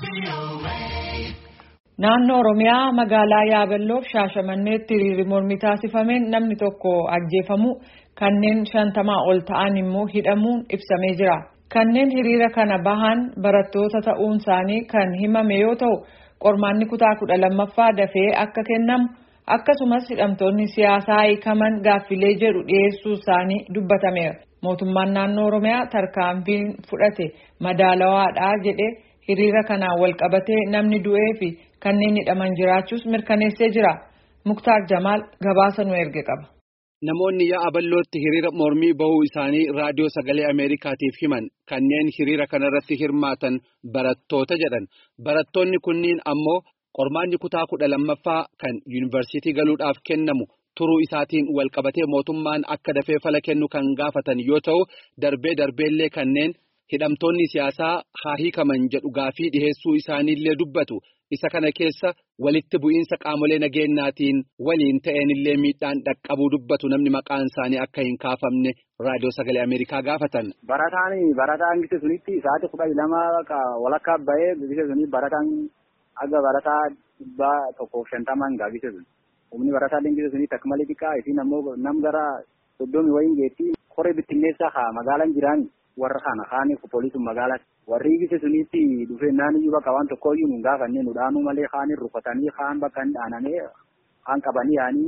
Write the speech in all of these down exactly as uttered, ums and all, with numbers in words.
Naannoo Oromiyaa magaalaa Yaabelloof Shaashamanneetti hiriirri mormii taasifameen namni tokko ajjeefamu kanneen shantamaa ol ta'an immoo hidhamuun ibsamee jira. Kanneen hiriira kana bahan barattoota ta'uun isaanii kan himame yoo ta'u qormaanni kutaa kudha lammaffaa dafee akka kennamu akkasumas hidhamtoonni siyaasaa hiikaman gaaffilee jedhu dhiyeessuu isaanii dubbatameera. Mootummaan naannoo Oromiyaa tarkaanfiin fudhate madaalawaadha jedhee hiriira kanaan wal qabatee namni du'ee fi kanneen hidhaman jiraachuus mirkaneessee jira. Muktaar Jamaal gabaasa nu erge qaba. Namoonni Yaabellootti hiriira mormii bahuu isaanii raadiyoo sagalee Ameerikaatiif himan kanneen hiriira kanarratti hirmaatan barattoota jedhan. Barattoonni kunniin ammoo qormaanni kutaa kudha lammaffaa kan yuunivarsiitii galuudhaaf kennamu turuu isaatiin wal qabatee mootummaan akka dafee fala kennu kan gaafatan yoo ta'u darbee darbeellee kanneen hidhamtoonni siyaasaa haa hiikaman jedhu gaafii dhiheessuu isaaniillee dubbatu. Isa kana keessa walitti bu'iinsa qaamolee nageenyaatiin waliin ta'eenillee miidhaan dhaqqabuu dubbatu namni maqaan isaanii akka hin kaafamne raadiyoo sagalee Ameerikaa gaafatan. Barataan barataan gise sunitti sa'aatii kudha lama walakkaa bahee gise suni barataan aga barataa dhibba tokkoof shantamaan gaa gise suni. Humni barataa gise suni takka malee xiqqaa isin ammoo nam gara soddomi wayiin geetti koree bittinneessaa haa magaalaan jiraani. Warra kana kaanii pooliisuun magaalaa warri gise sunitti dhufee naannoo bakka waan tokko iyyuu nu gaafannee nu dhaanuu malee kaanii rufatanii kaan bakka hin dhaanamee kaan qabanii yaanii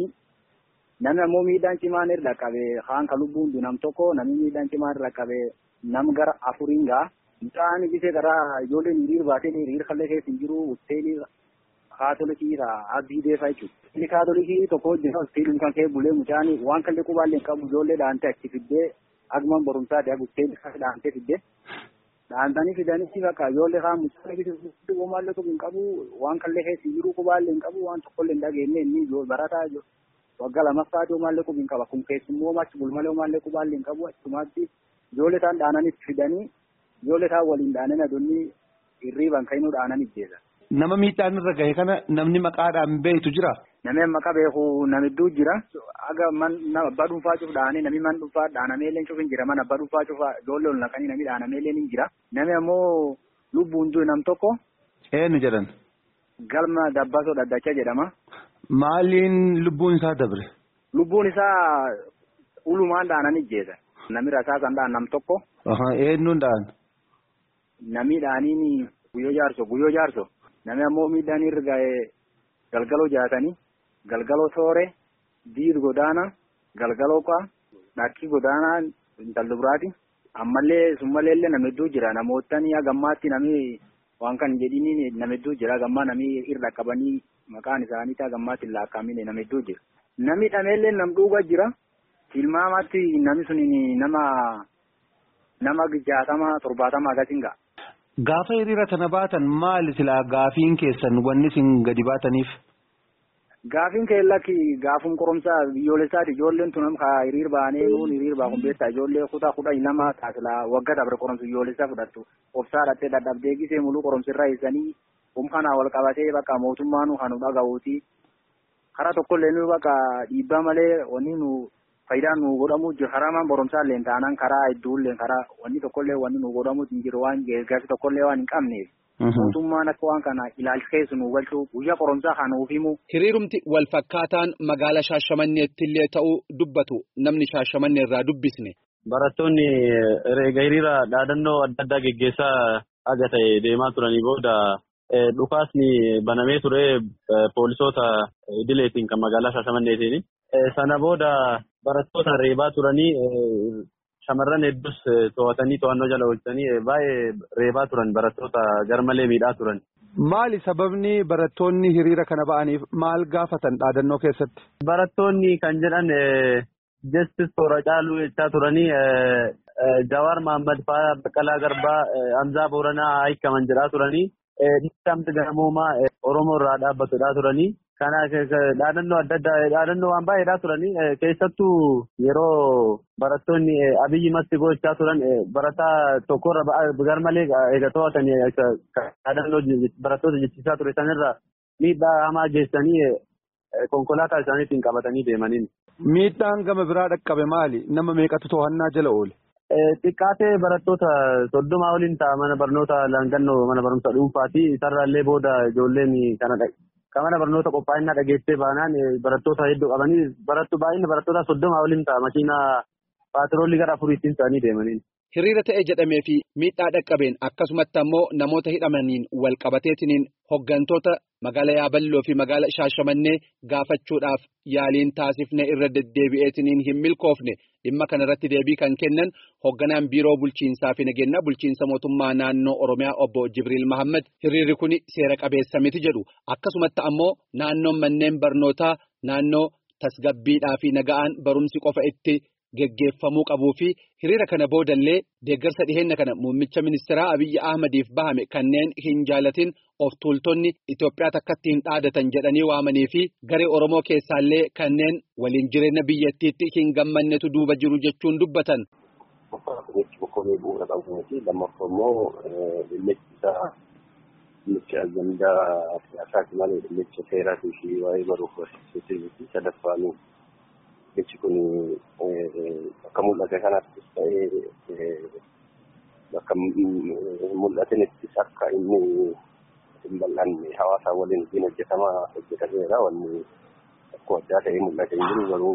namni ammoo miidhaan cimaan irra qabee kaan ka lubbuun dunam tokko namni miidhaan cimaan irra qabee nam gara afuriin gaa mucaan gise karaa ijoolleen hiriir baatee hiriir kallee keessa hin jiru hoteelii kaatolikii abdii deefaa jechuudha. Inni kaatolikii tokko hojjeta hoteelii kan kee bulee mucaan waan kallee qubaallee hin qabu ijoollee dhaantee achi fiddee agman borumsaa dha guteen dhaantee fidde dhaantanii fidanii bakka ijoollee kaan mucaa bitu uumallee tokko hin qabu waan kallee keessa jiru qubaallee hin qabu waan tokkollee hin dhageenye inni barataa waggaa lammaffaa uumallee qubi hin qaba kun keessummoo machi bulmalee uumallee qubaallee hin qabu achumaatti ijoollee isaan dhaananii fidanii ijoollee isaan waliin dhaananii aduunni hirriiban ka'inuu dhaanan ijjeessa. Nama miidhaan irra gahe kana namni maqaadhaan beektu jira. Namni maqaa beeku namidduu jira. Aga man nama abbaa dhuunfaa cuuf dhaanee namni man dhuunfaa dhaanamee illee cuuf hin jira. Man abbaa dhuunfaa cuuf ijoollee ol naqanii namni dhaanamee illee hin jira. Namni ammoo lubbuun jiru nam tokko. Eenyu jedhan? Galma Dabbasoo Daddachaa jedhama. Maaliin lubbuun isaa dabre? Lubbuun isaa ulumaan dhaananii ijjeessa. Namni rasaa kan dhaan nam tokko. Eenyuun dhaan? Namni dhaaniin guyyoo jaarso guyyoo jaarso. Namni ammoo miidhaan irra ga'ee galgaloo jaatanii galgaloo soore diir godaana galgaloo qaa dhakkii godaanaa intalli biraati ammallee summalee illee nama hedduu jira namootni gammaatti namni waan kan jedhini nama hedduu jira gammaa namni irra qabanii maqaan isaanii taa gammaatti laakkaamine nama hedduu jira namni dhameellee nam dhuuba jira tilmaamatti namni sun nama nama jaatama torbaatama akkasiin ga'a. Gaafa hiriira kana baatan maali silaa gaafiin keessan wanni isin gadi baataniif? Gaafiin keellaki gaafum qoromsaa biyyoolessaati ijoolleen tun ka hiriir baanee nuun hiriir baakun beektaa ijoollee kutaa kudha lama taasila waggaa dabre qoromsa biyyoolessaa fudhattu obsaa dhattee dadhabdee gisee muluu qoromsirraa eessanii humkanaa wal qabatee bakka mootummaan kan nu dhaga'uuti karaa tokkollee nu bakka dhiibbaa malee wanni nu faayidaan nu godhamu jiru karaa maan boromsaa illee taanaan karaa hedduullee karaa wanni tokkollee wanni nu godhamu hin jiru waan geesgaasi tokkollee waan hin qabneef. Mootummaan akka waan kana ilaalcha keessa nu galchuu guyyaa qoromsaa kan nuuf himu. Hiriirumti wal fakkaataan magaalaa Shaashamanneetti illee ta'uu dubbatu namni Shaashamannee irraa dubbisne. Barattoonni egaa hiriira dhaadannoo adda addaa geggeessaa aga ta'e deemaa turanii booda dhukaasni banamee ture poolisoota idileetiin kan magaalaa Shaashamanneetiin. Sana booda barattoota reebaa turanii shamarran hedduus to'atanii to'annoo jala oolchanii baay'ee reebaa turan barattoota garmalee miidhaa turan. Maali sababni barattoonni hiriira kana ba'aniif maal gaafatan dhaadannoo keessatti? Barattoonni kan jedhan Justice Toora Caaluu jechaa turanii Jawaar Mahammad fa'aa Baqqalaa Garbaa Hamzaa Booranaa hiikaman jedhaa turanii dhiibbaa gamoomaa Oromoo irraa dhaabbatudhaa turanii. Kana dhaadannoo adda addaa dhaadannoo waan baay'eedhaa turanii keessattuu yeroo barattoonni abiyyi matti gochaa turan barataa tokkorra garmalee eega to'atanii dhaadannoo barattoota jechisaa ture sanirra miidhaa hamaa geessanii konkolaataa isaaniitiin qabatanii deemaniin. Miidhaan gama biraa dhaqqabe maali? Nama meeqatu to'annaa jala oole? xiqqaatee barattoota soddoma waliin ta'a mana barnoota laangannoo mana barumsa dhuunfaati. Isarraallee booda ijoolleen kana kan mana barnoota qophaa'inaa dhageessee baanaan barattoota hedduu qabanii barattu baay'inni barattoota soddoma waliin ta'a makiinaa paatiroolii gara afuriitiin ta'anii deemaniin. Hiriira ta'e jedhamee fi miidhaa dhaqqabeen akkasumatti ammoo namoota hidhamaniin wal qabateetiniin hoggantoota magaalaa Yaaballoo fi magaalaa Shaashamannee gaafachuudhaaf yaaliin taasifne irra deddeebi'eetiniin hin milkoofne dhimma kanarratti deebii kan kennan hogganaan biiroo bulchiinsaa fi nageenya bulchiinsa mootummaa naannoo Oromiyaa obbo Jibriil Mahammad hiriirri kun seera qabeessa miti jedhu akkasumatti ammoo naannoon manneen barnootaa naannoo tasgabbiidhaa fi naga'aan barumsi qofa itti geggeeffamuu qabuu fi hiriira kana boodallee deeggarsa dhiheenya kana muummicha ministeeraa Abiyyi Ahmadiif bahame kanneen hin jaalatin of tuultonni Itoophiyaa takkatti hin dhaadatan jedhanii waamanii fi garee Oromoo keessaallee kanneen waliin jireenya biyyattiitti hin gammannetu duuba jiru jechuun dubbatan. Boqqolloo bu'uura qabuuti lammaffaa immoo dhimmicha dhimmicha ajandaa siyaasaati malee dhimmicha seeraatii fi waa'ee baruuf barsiisuuti sadaffaanii. Dhimmichi kun akka mul'ate kanattis ta'ee bakka mul'atanittis akka inni hin bal'anne hawaasa waliin ittiin hojjetamaa hojjetameera wanni akkuma addaa ta'ee mul'ate hin jiru garuu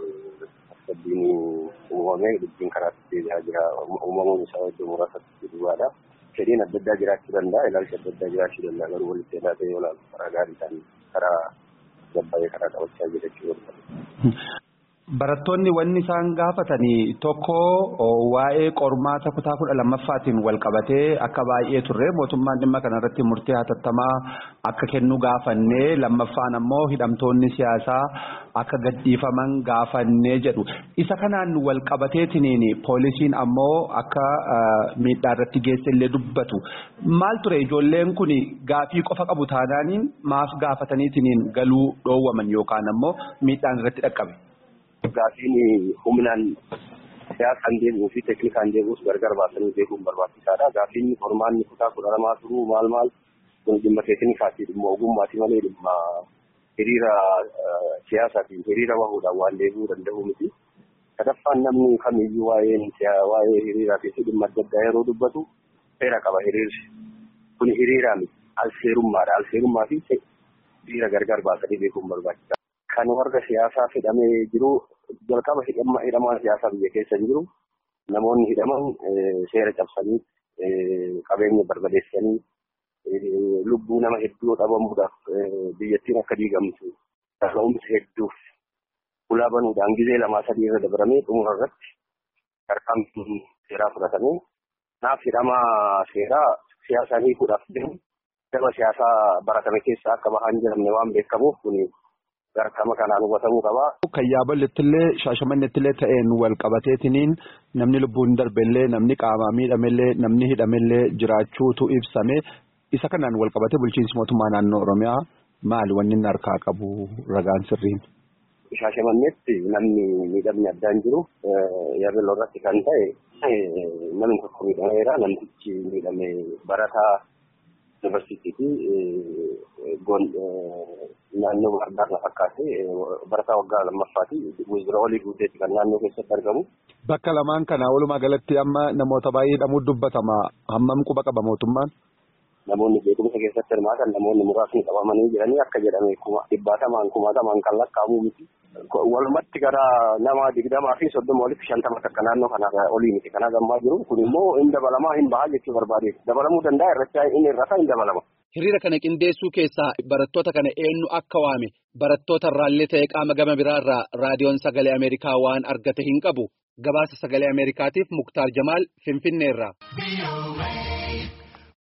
sabbiin uumamee dubbiin karaatti deebi'aa jira uumamuun isaa iddoo muraasatti duwwaadha. Fedhiin adda addaa jiraachuu danda'a ilaalcha adda addaa jiraachuu danda'a garuu walitti hidhaa ta'ee olaanuu karaa gaariidhaan karaa gabbaa'ee karaa qabachaa jira jechuudha. Barattoonni wanni isaan gaafatanii tokko waa'ee qormaata kutaa kudha lammaffaatiin wal qabatee akka baay'ee turre mootummaan dhimma kanarratti murtee hatattamaa akka kennu gaafannee lammaffaan ammoo hidhamtoonni siyaasaa akka gadhiifaman gaafannee jedhu isa kanaan wal qabateetiniin poolisiin ammoo akka miidhaa irratti geesse illee dubbatu maal ture ijoolleen kun gaafii qofa qabu taanaaniin maaf gaafataniitiniin galuu dhoowwaman yookaan ammoo miidhaan irratti dhaqqabe. Gaafiin humnaan siyaasaan deemuu fi teeknikaan deemuus gargar baasanii beekuun barbaachisaadha. Gaafiin qormaanni kutaa kudha lamaa turuu maal maal kun dhimma teeknikaatii dhimma ogummaatii malee dhimma hiriira siyaasaatiin hiriira bahuudhaan waan deebi'uu danda'u miti. Sadaffaan namni kamiyyuu waa'een waa'ee hiriiraa fi dhimma adda addaa yeroo dubbatu seera qaba hiriirri. Kun hiriiraa miti al seerummaadha. Al seerummaa fi hiriira gargar baasanii beekuun barbaachisaadha. Kan warra siyaasaa hidhamee jiru jalqaba hidhamaa siyaasaa biyya keessa jiru namoonni hidhaman seera cabsanii qabeenya barbadeessanii lubbuu nama hedduu dhabamuudhaaf biyyattiin akka diigamtu dhaga'umsa hedduuf ulaa banuudhaan gizee lamaa sadii irra dabaramee xumura irratti tarkaanfiin seeraa fudhatamee naaf hidhamaa seeraa siyaasaa hiikuudhaaf deemu gama siyaasaa baratame keessaa akka bahaan jedhamne waan beekamuuf kun garkama kanaan hubatamuu qaba. Kan Yaaballettillee Shaashamannettillee ta'een wal qabateetiniin namni lubbuun darbellee namni qaamaa miidhamellee namni hidhamellee jiraachuutu ibsame isa kanaan wal qabatee bulchiinsi mootummaa naannoo Oromiyaa maali wanni inni harkaa qabu ragaan sirriin. Shaashamannetti namni miidhamni addaan jiru Yaabelloo irratti kan ta'e namni tokko miidhameera namtichi miidhame barataa yuunivarsiitiiti naannoo Baardaar fakkaate barataa waggaa lammaffaati wizira olii guuteetti kan naannoo keessatti argamu. Bakka lamaan kana walumaa galatti amma namoota baay'ee hidhamuu dubbatama hammam quba qaba mootummaan? Namoonni beekumsa keessatti hirmaatan namoonni muraasni qabamanii jiranii akka jedhame dhibbaatamaan kumaatamaan kan lakkaa'amuu miti. Walumatti gara nama digdamaa fi soddoma walitti shantama takka naannoo kana olii miti kana gammaa jiru kun immoo hin dabalamaa hin bahaa jechuu barbaade dabalamuu danda'a irratti inni irrataa hin dabalama. Hiriira kana qindeessuu keessaa barattoota kana eenyu akka waame barattoota irraallee ta'ee qaama gama biraarraa raadiyoon sagalee Ameerikaa waan argate hin qabu gabaasa sagalee Ameerikaatiif Muktaar Jamaal Finfinneerraa.